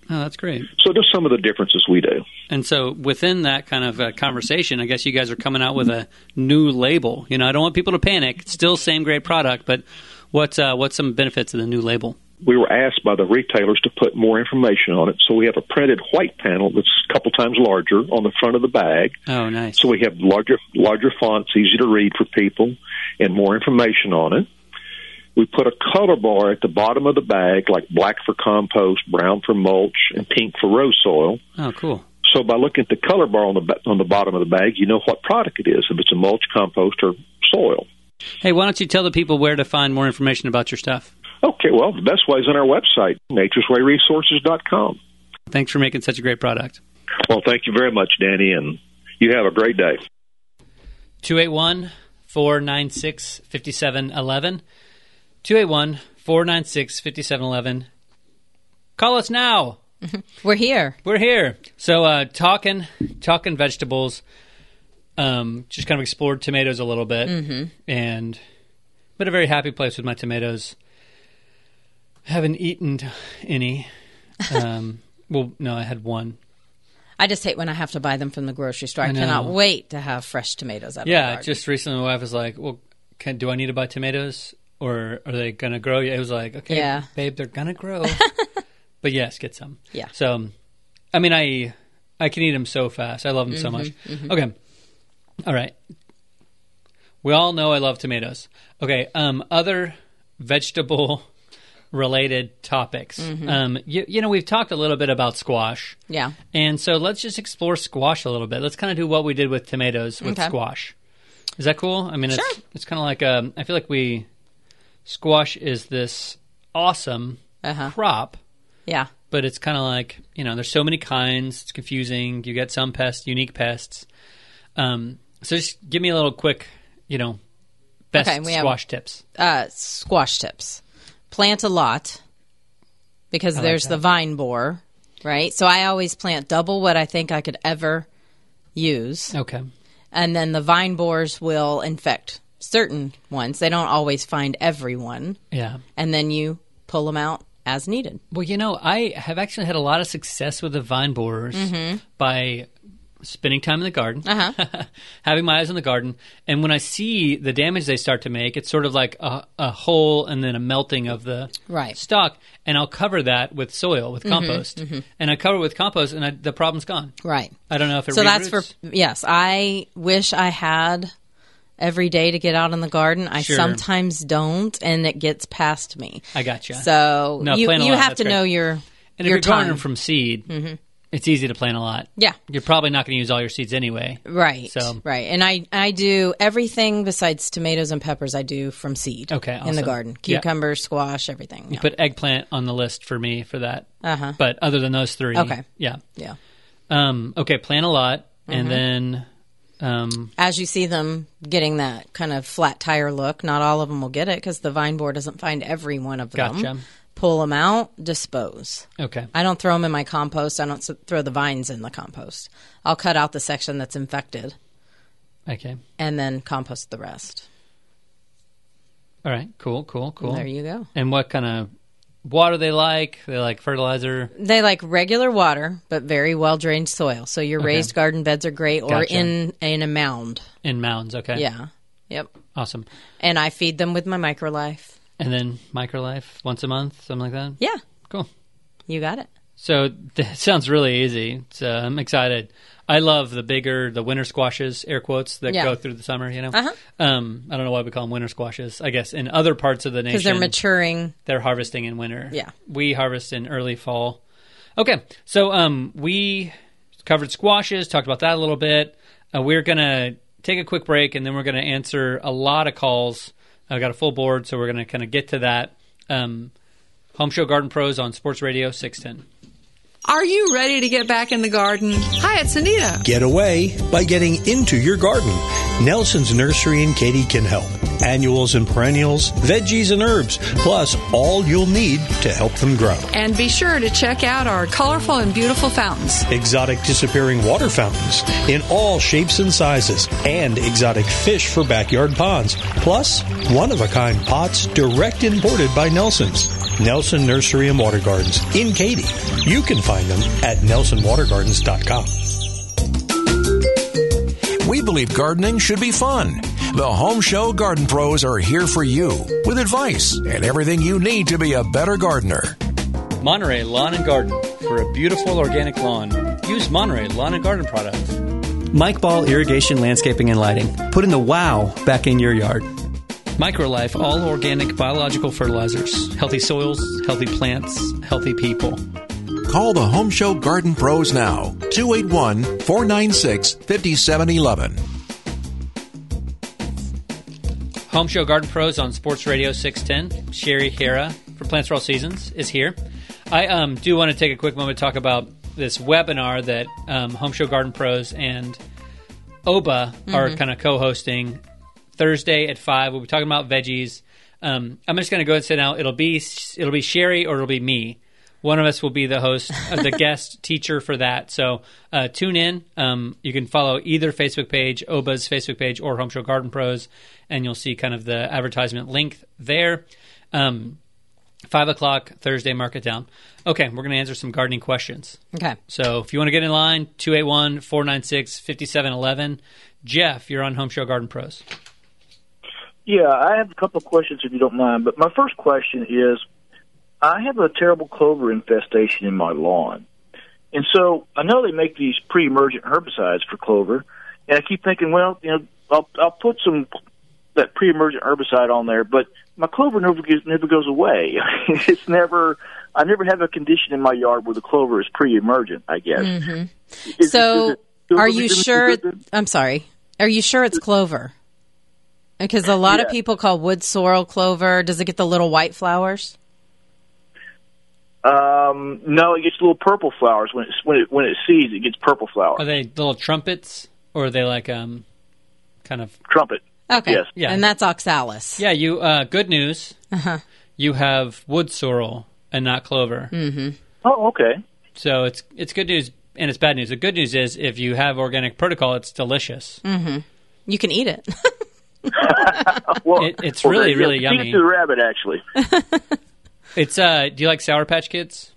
Oh, that's great. So just some of the differences we do. And so within that kind of conversation, I guess you guys are coming out with a new label. I don't want people to panic. It's still same great product, but what's some benefits of the new label? We were asked by the retailers to put more information on it, so we have a printed white panel that's a couple times larger on the front of the bag. Oh, nice. So we have larger fonts, easy to read for people, and more information on it. We put a color bar at the bottom of the bag, like black for compost, brown for mulch, and pink for rose soil. Oh, cool. So by looking at the color bar on the bottom of the bag, you know what product it is, if it's a mulch, compost, or soil. Hey, why don't you tell the people where to find more information about your stuff? Okay, well, the best way is on our website, natureswayresources.com. Thanks for making such a great product. Well, thank you very much, Danny, and you have a great day. 281-496-5711. 281-496-5711. Call us now. We're here. We're here. So talking vegetables, just kind of explored tomatoes a little bit, and I'm at a very happy place with my tomatoes. Haven't eaten any. Well, no, I had one. I just hate when I have to buy them from the grocery store. I cannot wait to have fresh tomatoes out of the garden. Just recently my wife was like, well, do I need to buy tomatoes, or are they going to grow? It was like, okay, babe, they're going to grow. But yes, get some. Yeah. So, I mean, I can eat them so fast. I love them so much. Okay. All right. We all know I love tomatoes. Okay. Other vegetable related topics. We've talked a little bit about squash. Yeah. And so let's just explore squash a little bit. Let's kind of do what we did with tomatoes with squash. Is that cool? I mean, sure. It's kind of like I feel like squash is this awesome crop. Yeah. But it's kind of like, there's so many kinds. It's confusing. You get some pests, unique pests. So just give me a little quick, best squash tips. Squash tips. Plant a lot because there's the vine borer, right? So I always plant double what I think I could ever use. Okay. And then the vine borers will infect certain ones. They don't always find everyone. Yeah. And then you pull them out as needed. Well, I have actually had a lot of success with the vine borers by spending time in the garden, having my eyes on the garden. And when I see the damage they start to make, it's sort of like a hole and then a melting of the stalk. And I'll cover that with soil, with compost. And I cover it with compost, and the problem's gone. Right. I don't know if it So re-roots. that's yes, I wish I had every day to get out in the garden. I sometimes don't, and it gets past me. I gotcha. So you have to know your And if you're gardening from seed, it's easy to plant a lot. Yeah. You're probably not going to use all your seeds anyway. Right. Right. And I do everything besides tomatoes and peppers I do from seed. Okay, awesome. In the garden. Cucumber, squash, everything. You put eggplant on the list for me for that. But other than those three. Okay. Yeah. Yeah. Okay, plant a lot. And then... as you see them getting that kind of flat tire look, not all of them will get it because the vine borer doesn't find every one of them. Gotcha. Pull them out, dispose. Okay. I don't throw them in my compost. I don't throw the vines in the compost. I'll cut out the section that's infected. Okay. And then compost the rest. All right. Cool. There you go. And what kind of water they like? They like fertilizer? They like regular water, but very well-drained soil. So your raised garden beds are great, or in a mound. In mounds, okay. Yeah. Yep. Awesome. And I feed them with my MicroLife. And then MicroLife once a month, something like that? Yeah. Cool. You got it. So that sounds really easy. So I'm excited. I love the winter squashes, air quotes, that go through the summer, I don't know why we call them winter squashes. I guess in other parts of the nation. Because they're maturing. They're harvesting in winter. Yeah. We harvest in early fall. Okay. So we covered squashes, talked about that a little bit. We're going to take a quick break, and then we're going to answer a lot of calls. I've got a full board, so we're going to kind of get to that. Home Show Garden Pros on Sports Radio 610. Are you ready to get back in the garden? Hi, it's Anita. Get away by getting into your garden. Nelson's Nursery in Katy can help. Annuals and perennials, veggies and herbs, plus all you'll need to help them grow. And be sure to check out our colorful and beautiful fountains. Exotic disappearing water fountains in all shapes and sizes, and exotic fish for backyard ponds, plus one-of-a-kind pots direct imported by Nelson's. Nelson Nursery and Water Gardens in Katy. You can find them at nelsonwatergardens.com. We believe gardening should be fun. The Home Show Garden Pros are here for you with advice and everything you need to be a better gardener. Monterey Lawn and Garden. For a beautiful organic lawn, use Monterey Lawn and Garden products. Mike Ball Irrigation, Landscaping, and Lighting. Putting the wow back in your yard. MicroLife, all organic biological fertilizers. Healthy soils, healthy plants, healthy people. Call the Home Show Garden Pros now. 281-496-5711. Home Show Garden Pros on Sports Radio 610. Sherry Hara for Plants for All Seasons is here. I do want to take a quick moment to talk about this webinar that Home Show Garden Pros and OBA are kind of co-hosting Thursday at 5. We'll be talking about veggies. I'm just going to go and say now it'll be Sherry or it'll be me. One of us will be the host, the guest teacher for that. So tune in. You can follow either Facebook page, OBA's Facebook page, or Home Show Garden Pros, and you'll see kind of the advertisement link there. 5 o'clock Thursday, mark it down. Okay, we're going to answer some gardening questions. Okay. So if you want to get in line, 281-496-5711. Jeff, you're on Home Show Garden Pros. Yeah, I have a couple of questions if you don't mind. But my first question is, I have a terrible clover infestation in my lawn. And so I know they make these pre-emergent herbicides for clover, and I keep thinking, well, I'll put that pre-emergent herbicide on there, but my clover never goes away. I never have a condition in my yard where the clover is pre-emergent, I guess. Mm-hmm. Are you sure? I'm sorry. Are you sure it's clover? Because a lot of people call wood sorrel clover. Does it get the little white flowers? No, it gets little purple flowers when it seeds. It gets purple flowers. Are they little trumpets, or are they like kind of trumpet? Okay, yes. Yeah, and that's oxalis. Yeah, you. Good news. You have wood sorrel and not clover. Mm-hmm. Oh, okay. So it's good news and it's bad news. The good news is if you have organic protocol, it's delicious. Mm-hmm. You can eat it. It's really yummy. Feed it to the rabbit, actually. It's do you like Sour Patch Kids?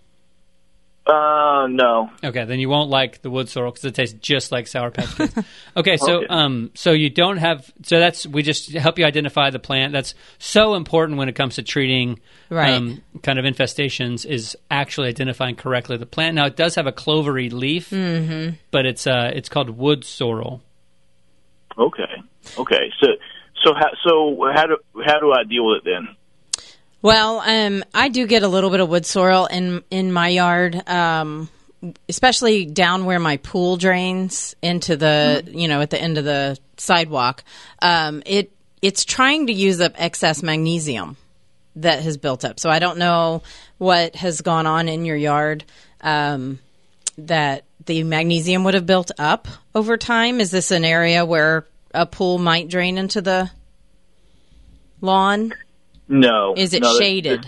No. Okay, then you won't like the wood sorrel because it tastes just like Sour Patch Kids. Okay, so so you don't have we just help you identify the plant. That's so important when it comes to treating kind of infestations is actually identifying correctly the plant. Now it does have a clovery leaf, but it's called wood sorrel. Okay. So how do I deal with it then? Well, I do get a little bit of wood sorrel in my yard, especially down where my pool drains into the, at the end of the sidewalk. It's trying to use up excess magnesium that has built up. So I don't know what has gone on in your yard that the magnesium would have built up over time. Is this an area where a pool might drain into the lawn? No. Is it shaded?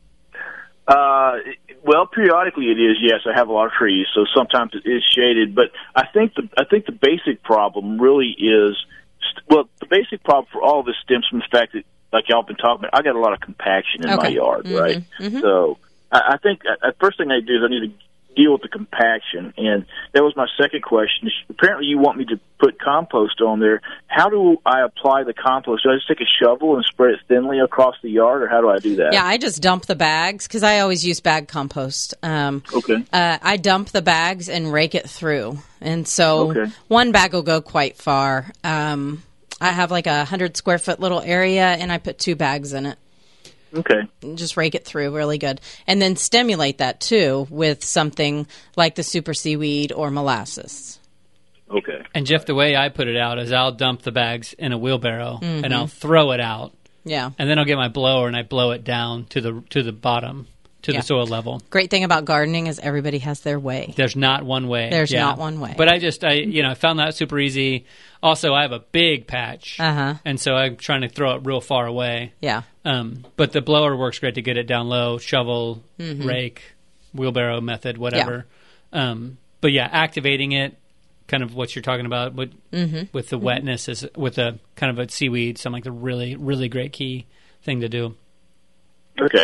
Well, periodically it is. Yes, I have a lot of trees, so sometimes it is shaded. But I think the basic problem really is, the basic problem for all of this stems from the fact that, like y'all been talking about, I got a lot of compaction in my yard, right? Mm-hmm. So I think the first thing I do is I need to deal with the compaction, and that was my second question. Apparently you want me to put compost on there. How do I apply the compost? Do I just take a shovel and spread it thinly across the yard, or how do I do that? Yeah, I just dump the bags because I always use bag compost. Okay. I dump the bags and rake it through, and so one bag will go quite far. I have like 100 square foot little area, and I put 2 bags in it. Okay. Just rake it through really good. And then stimulate that, too, with something like the super seaweed or molasses. Okay. And, Jeff, the way I put it out is I'll dump the bags in a wheelbarrow, and I'll throw it out. Yeah. And then I'll get my blower, and I blow it down to the bottom, to the soil level. Great thing about gardening is everybody has their way. There's not one way. There's not one way. But I found that super easy. Also, I have a big patch, and so I'm trying to throw it real far away. Yeah. But the blower works great to get it down low, shovel, rake, wheelbarrow method, whatever. Yeah. But yeah, activating it, kind of what you're talking about with the wetness, is with a kind of a seaweed, something like the really, really great key thing to do. Okay.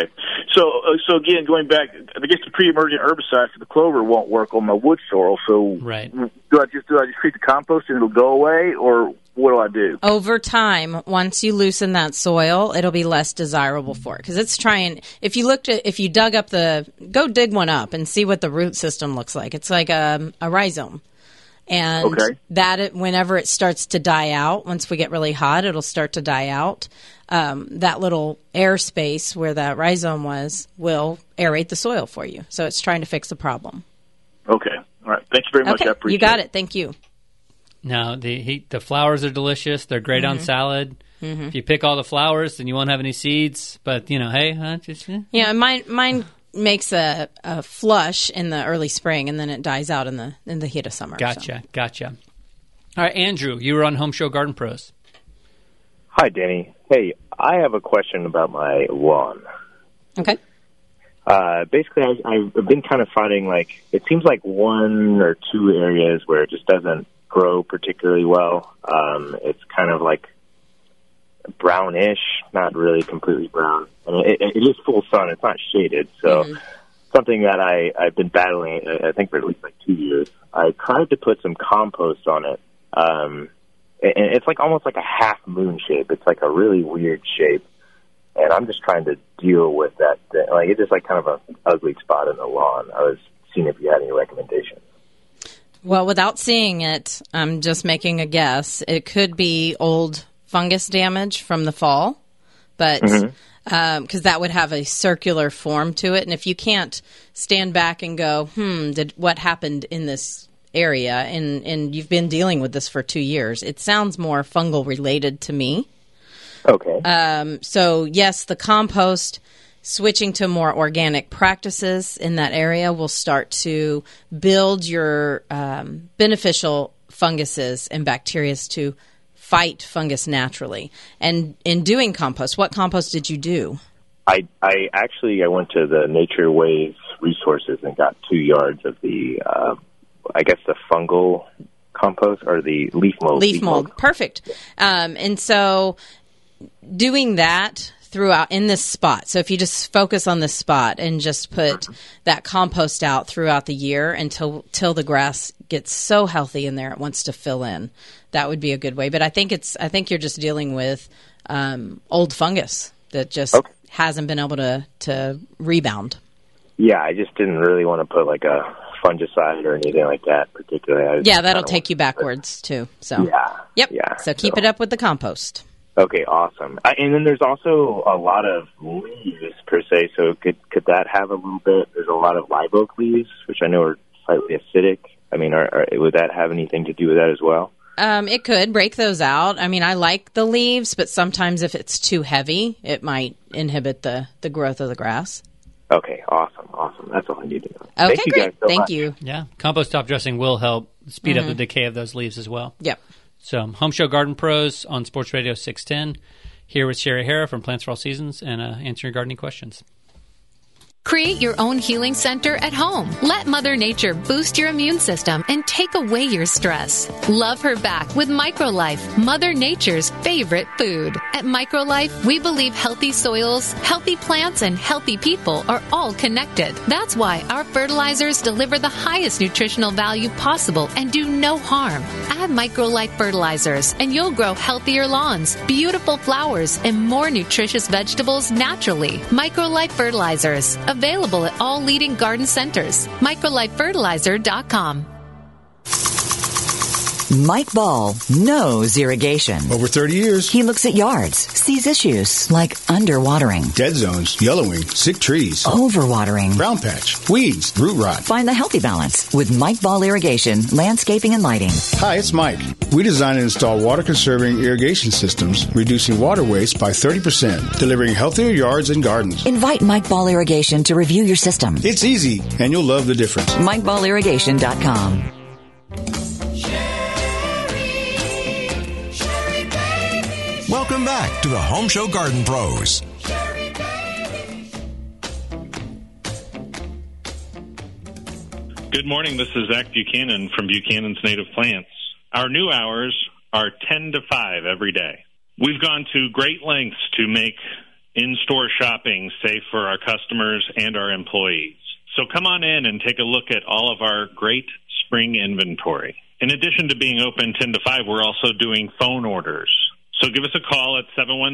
So again, going back, I guess the pre-emergent herbicide for the clover won't work on my wood sorrel. So right. do I just treat the compost and it'll go away, or what do I do? Over time, once you loosen that soil, it'll be less desirable for it because it's trying. If you dug up go dig one up and see what the root system looks like. It's like a rhizome. And whenever it starts to die out, once we get really hot, it'll start to die out. That little air space where that rhizome was will aerate the soil for you. So it's trying to fix the problem. Okay. All right. Thank you very much. I appreciate it. You got it. Thank you. Now, the flowers are delicious. They're great on salad. Mm-hmm. If you pick all the flowers, then you won't have any seeds. But, Yeah, mine makes a flush in the early spring, and then it dies out in the heat of summer. Gotcha. All right, Andrew, you were on Home Show Garden Pros. Hi, Danny. Hey, I have a question about my lawn. Okay. Basically, I've been kind of finding, it seems like one or two areas where it just doesn't grow particularly well. It's kind of like brownish, not really completely brown. And it is full sun. It's not shaded. So something that I've been battling, I think for at least 2 years. I tried to put some compost on it. And it's almost like a half moon shape. It's like a really weird shape. And I'm just trying to deal with that thing. It's just kind of an ugly spot in the lawn. I was seeing if you had any recommendations. Well, without seeing it, I'm just making a guess. It could be old fungus damage from the fall, but because that would have a circular form to it. And if you can't stand back and go, what happened in this area, and you've been dealing with this for 2 years, it sounds more fungal related to me. Okay. So, yes, the compost, switching to more organic practices in that area will start to build your beneficial funguses and bacteria to fight fungus naturally. And in doing compost, what compost did you do? I went to the Nature Wave resources and got 2 yards of the, the fungal compost or the leaf mold. Leaf mold. Perfect. And so doing that throughout in this spot. So if you just focus on this spot and just put that compost out throughout the year until the grass gets so healthy in there it wants to fill in, that would be a good way. But I think you're just dealing with old fungus that just hasn't been able to rebound. Yeah, I just didn't really want to put a fungicide or anything like that particularly. That'll take you backwards too. So So keep it up with the compost. Okay, awesome. And then there's also a lot of leaves per se. So could that have a little bit? There's a lot of live oak leaves, which I know are slightly acidic. I mean, would that have anything to do with that as well? It could break those out. I mean, I like the leaves, but sometimes if it's too heavy, it might inhibit the growth of the grass. Okay, awesome. That's all I need to know. Okay, Thank you great. guys so Thank much. you. Yeah, compost top dressing will help speed up the decay of those leaves as well. Yep. So, Home Show Garden Pros on Sports Radio 610, here with Sherry Hara from Plants for All Seasons and answering gardening questions. Create your own healing center at home. Let Mother Nature boost your immune system and take away your stress. Love her back with MicroLife, Mother Nature's favorite food. At MicroLife, we believe healthy soils, healthy plants, and healthy people are all connected. That's why our fertilizers deliver the highest nutritional value possible and do no harm. Add MicroLife fertilizers and you'll grow healthier lawns, beautiful flowers, and more nutritious vegetables naturally. MicroLife fertilizers. Available at all leading garden centers. MicroLifeFertilizer.com. Mike Ball knows irrigation. Over 30 years. He looks at yards, sees issues like underwatering, dead zones, yellowing, sick trees, overwatering, brown patch, weeds, root rot. Find the healthy balance with Mike Ball Irrigation, Landscaping and Lighting. Hi, it's Mike. We design and install water-conserving irrigation systems, reducing water waste by 30%, delivering healthier yards and gardens. Invite Mike Ball Irrigation to review your system. It's easy, and you'll love the difference. MikeBallIrrigation.com. Welcome back to the Home Show Garden Pros. Good morning. This is Zach Buchanan from Buchanan's Native Plants. Our new hours are 10 to 5 every day. We've gone to great lengths to make in-store shopping safe for our customers and our employees. So come on in and take a look at all of our great spring inventory. In addition to being open 10 to 5, we're also doing phone orders. So give us a call at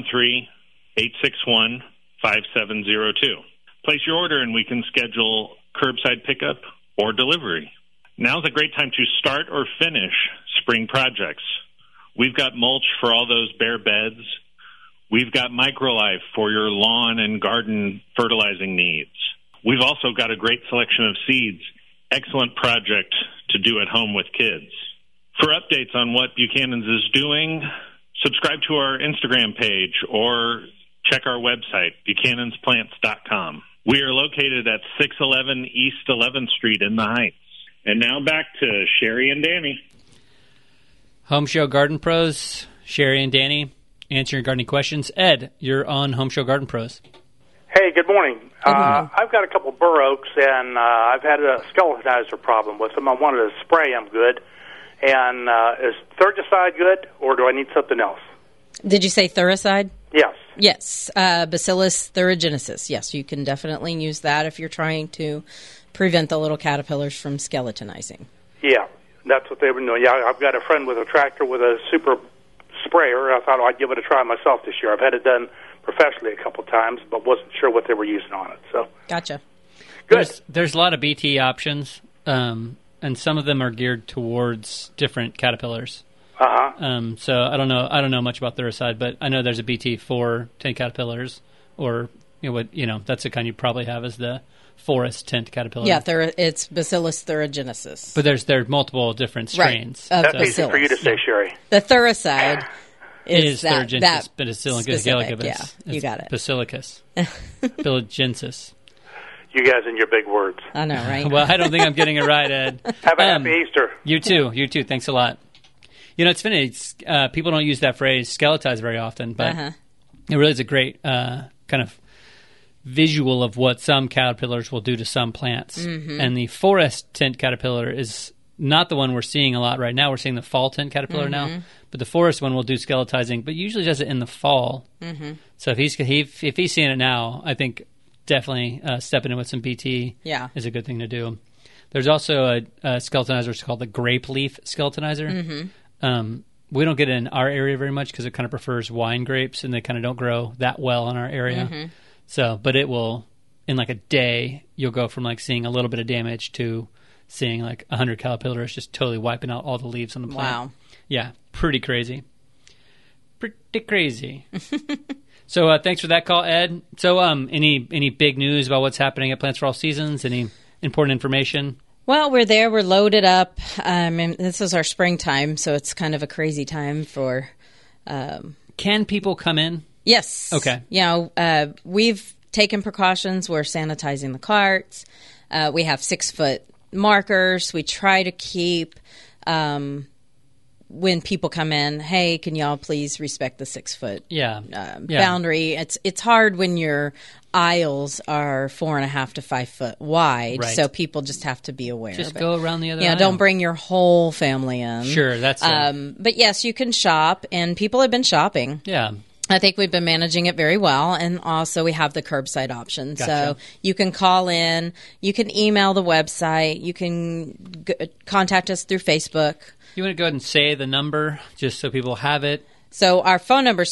713-861-5702. Place your order and we can schedule curbside pickup or delivery. Now's a great time to start or finish spring projects. We've got mulch for all those bare beds. We've got MicroLife for your lawn and garden fertilizing needs. We've also got a great selection of seeds. Excellent project to do at home with kids. For updates on what Buchanan's is doing, subscribe to our Instagram page or check our website, buchanan'splants.com. We are located at 611 East 11th Street in the Heights. And now back to Sherry and Danny. Home Show Garden Pros, Sherry and Danny, answering gardening questions. Ed, you're on Home Show Garden Pros. Hey, good morning. I've got a couple bur oaks, and I've had a skeletonizer problem with them. I wanted to spray them good. And is Thurgicide good, or do I need something else? Did you say Thuricide? Yes. Yes, Bacillus thuringiensis. Yes, you can definitely use that if you're trying to prevent the little caterpillars from skeletonizing. Yeah, that's what they've been doing. Yeah, I've got a friend with a tractor with a super sprayer. I thought I'd give it a try myself this year. I've had it done professionally a couple times, but wasn't sure what they were using on it. So gotcha. Good. There's a lot of BT options, and some of them are geared towards different caterpillars. So I don't know much about Thuricide, but I know there's a BT for tent caterpillars, or that's the kind you probably have as the forest tent caterpillar. Yeah, it's Bacillus thuringiensis. But there's multiple different strains. Right, that's easy for you to say, Sherry. The Thuricide is thuringiensis, but it's Basilicus gallicus. Yeah, you got it. Basilicus. Basilicus. You guys and your big words. I know, right? Well, I don't think I'm getting it right, Ed. Have a happy Easter. You too. Thanks a lot. It's funny. People don't use that phrase "skeletize" very often, but it really is a great kind of visual of what some caterpillars will do to some plants. Mm-hmm. And the forest tent caterpillar is not the one we're seeing a lot right now. We're seeing the fall tent caterpillar now, but the forest one will do skeletizing, but usually does it in the fall. Mm-hmm. So if he's seeing it now, I think definitely stepping in with some BT is a good thing to do. There's also a skeletonizer. It's called the grape leaf skeletonizer. Mm-hmm. We don't get it in our area very much because it kind of prefers wine grapes, and they kind of don't grow that well in our area. Mm-hmm. So, but it will, in like a day, you'll go from like seeing a little bit of damage to seeing like 100 caterpillars just totally wiping out all the leaves on the plant. Wow. Yeah, pretty crazy. Pretty crazy. So thanks for that call, Ed. So any big news about what's happening at Plants for All Seasons? Any important information? Well, we're there. We're loaded up. And this is our springtime, so it's kind of a crazy time for... Can people come in? Yes. Okay. We've taken precautions. We're sanitizing the carts. We have 6-foot markers. We try to keep... when people come in, hey, can y'all please respect the 6-foot boundary? It's hard when your aisles are 4.5 to 5 foot wide, so people just have to be aware. Just go around the other aisle. Don't bring your whole family in. Sure, that's but yes, you can shop, and people have been shopping. Yeah. I think we've been managing it very well, and also we have the curbside option. Gotcha. So you can call in, you can email the website, you can contact us through Facebook. You want to go ahead and say the number just so people have it? So our phone number is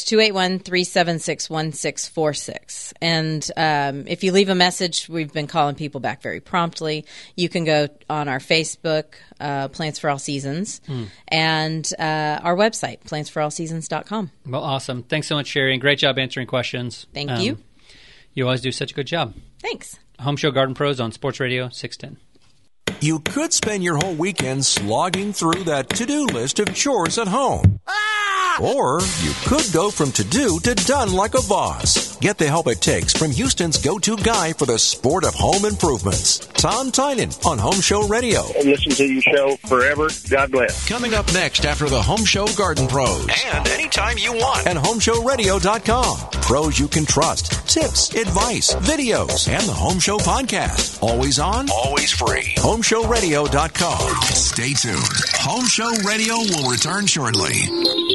281-376-1646. And if you leave a message, we've been calling people back very promptly. You can go on our Facebook, Plants for All Seasons, and our website, plantsforallseasons.com. Well, awesome. Thanks so much, Sherry, and great job answering questions. Thank you. You always do such a good job. Thanks. Home Show Garden Pros on Sports Radio 610. You could spend your whole weekend slogging through that to-do list of chores at home. Or you could go from to-do to done like a boss. Get the help it takes from Houston's go-to guy for the sport of home improvements, Tom Tynan on Home Show Radio. I've listened to your show forever. God bless. Coming up next after the Home Show Garden Pros. And anytime you want at HomeShowRadio.com. Pros you can trust, tips, advice, videos, and the Home Show podcast. Always on, always free. HomeShowRadio.com. Stay tuned. Home Show Radio will return shortly.